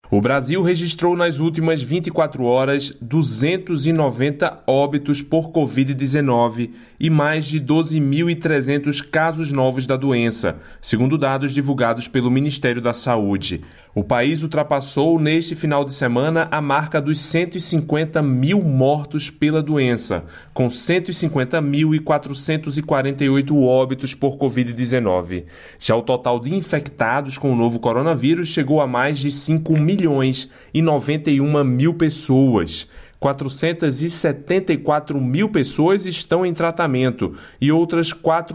O Brasil registrou nas últimas 24 horas 290 óbitos por Covid-19 e mais de 12.300 casos novos da doença, segundo dados divulgados pelo Ministério da Saúde. O país ultrapassou neste final de semana a marca dos 150 mil mortos pela doença, com 150.448 óbitos por Covid-19. Já o total de infectados com o novo coronavírus chegou a mais de 5.091.000 pessoas. 474.000 pessoas estão em tratamento e outras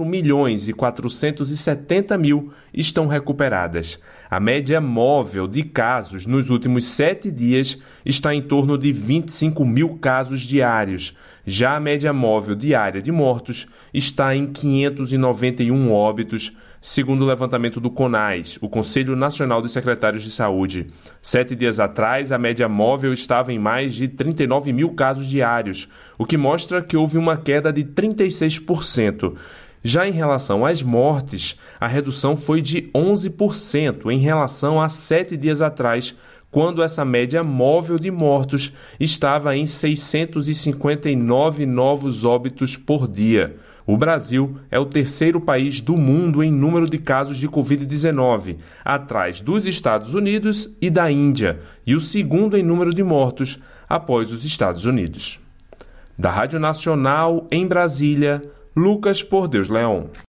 4.470.000 estão recuperadas. A média móvel de casos nos últimos 7 dias está em torno de 25.000 casos diários. Já a média móvel diária de mortos está em 591 óbitos, segundo o levantamento do CONAS, o Conselho Nacional dos Secretários de Saúde. 7 dias atrás, a média móvel estava em mais de 39.000 casos diários, o que mostra que houve uma queda de 36%. Já em relação às mortes, a redução foi de 11% em relação a 7 dias atrás, quando essa média móvel de mortos estava em 659 novos óbitos por dia. O Brasil é o terceiro país do mundo em número de casos de Covid-19, atrás dos Estados Unidos e da Índia, e o segundo em número de mortos, após os Estados Unidos. Da Rádio Nacional, em Brasília, Lucas Por Deus Leão.